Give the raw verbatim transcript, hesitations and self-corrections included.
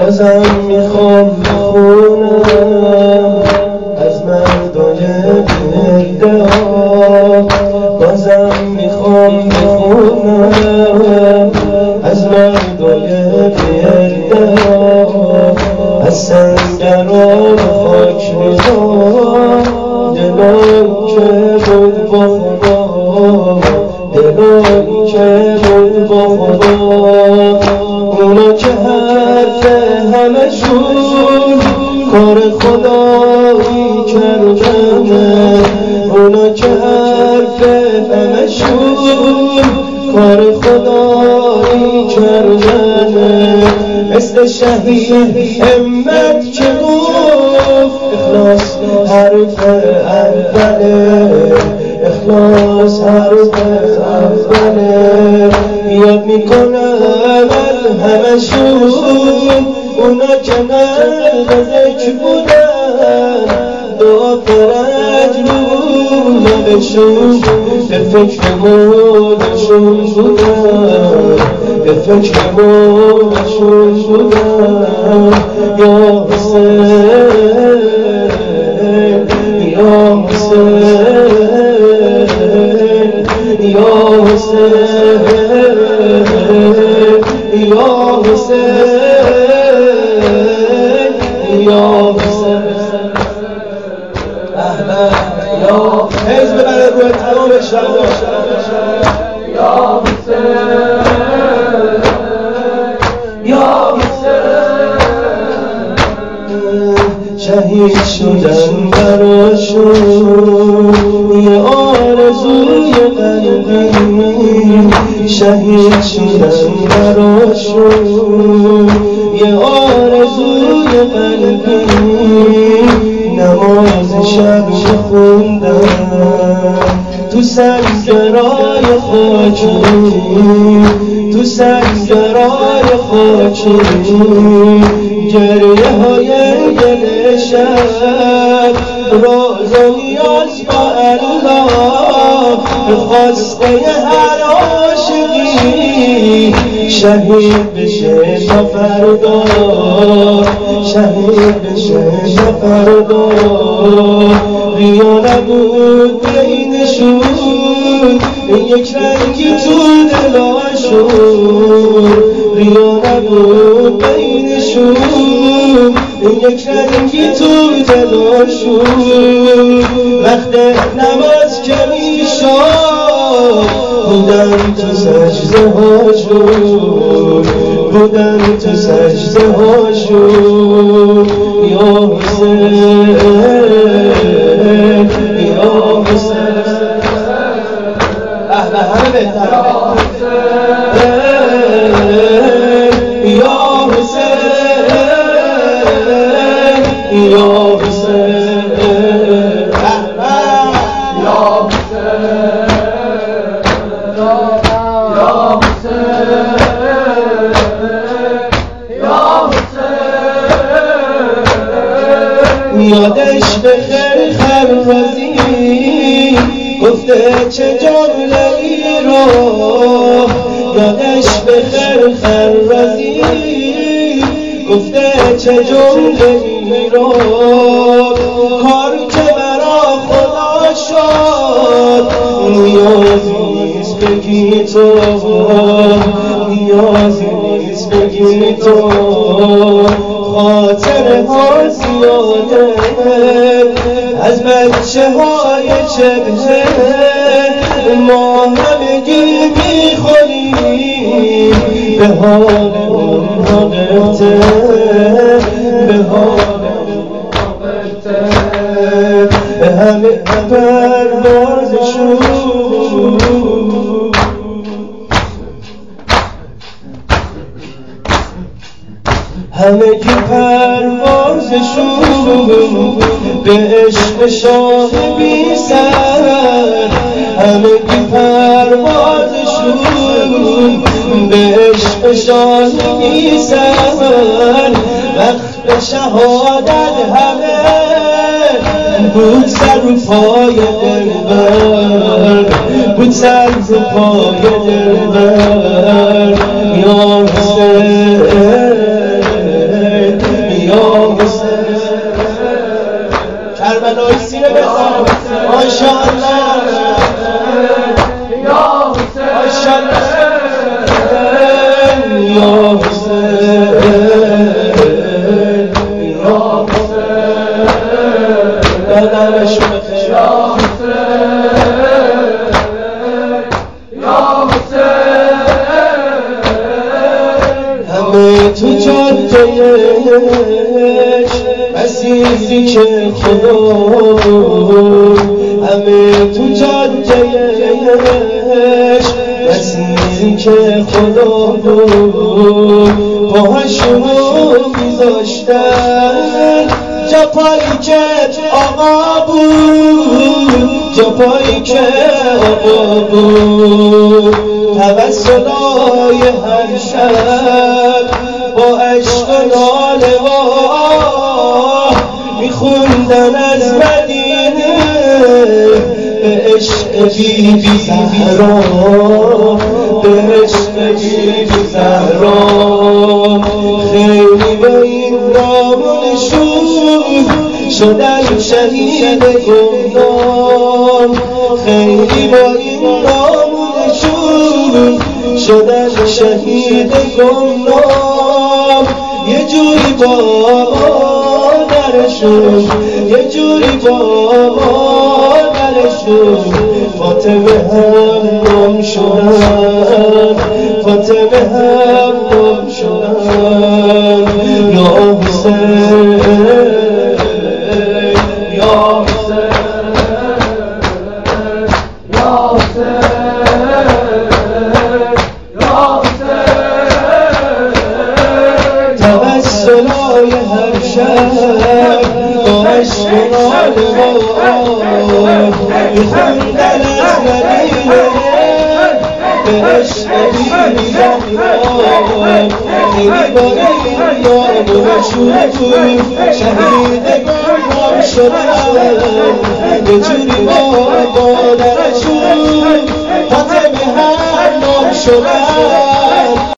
بازم میخوام بخونم از مردای بی‌ادعا، بازم میخوام بخونم از مردای بی‌ادعا، از سنگران خاک میخوام دلایی که بود با خدا، دلایی که بود با خدا، اونا که حرف همشون کار خدایی کردنه، اونا که حرف همشون کار خدایی کردنه، مثل شهید همت که گفت اخلاص حرف اوله، اخلاص حرف اوله، یاد میکنم از همشون اونا که نزدیک بودن، دعا فرج رو لبشون، به فکر مولشون بودن، به فکر مولشون بودن. یا حسین یا حسین یا حسین یا حسین یا حسین. اهلا یا حزب بر روی تمام شب یا حسین یا حسین. شهید شدن براشون یه آرزوی قلبی، شهید شدن براشون یه آرزوی قلبی، نماز شب خوندن تو سنگرای خاکی، تو سنگرای خاکی، گریه های دل شب، راز و نیاز با الله، خواسته هر عاشقی شهید بشه تا فردا، شهید بشه تا فردا. ریا نبود بینشون یک رنگی تو دلاشون، ریا نبود بینشون یک رنگی تو دلاشون. وقت نماز که میشد بودن تو سجده هاشون، بودن تو سجده هاشون. یا حسین یا حسین. اهلا همه بهتر یا حسین یا حسین یا حسین. یادش بخیر خروزی گفته چه جمله ای رو، یادش بخیر خروزی گفته چه جمله ای رو، کار که برا خدا شد نیازی نیست بگی تو، نیازی نیست بگی تو. خاطر ها زیاده از بچه های چهره، ما همگی میخوریم به حال اونها قبطه، به حال اونها قبطه، به همه پروازشون همگی پروازشون به عشق شاه بی سر، همگی پروازشون به عشق شاه بی سر. وقت شهادت همه بود سر و پای دلبر، بود سر و پای دلبر. یا حسین یا حسین کربلای سینه بخواب ماشاءالله یا حسین ماشاءالله یا حسین یا حسین دادمش بخیر یا تو جادهش عزیزی که خدا همه تو جادهش عزیزی که خدا پاهاشونو میذاشتن جا پایی که آقا بود جا پایی که آقا بود توسلای هر شب با عشق و ناله و میخوندن از مدینه به عشق بی بی زهرا به عشق بی بی زهرا خیلی با این نامونشون شدن شهید گمنام خیلی با این نامونشون شدن شهید گمنام یه جوری با مادرشون یه جوری با مادرشون فاطمه هم گم شدن فاطمه هم گم شدن یا حسین یا حسین یا حسین توسلای هر شب با عشق و ناله میخوندن از مدینه به عشق بی بی زهرا خیلی با این نامونشون شهید گمنام شدن یه جوری با مادرشون فاطمه هم گم شدن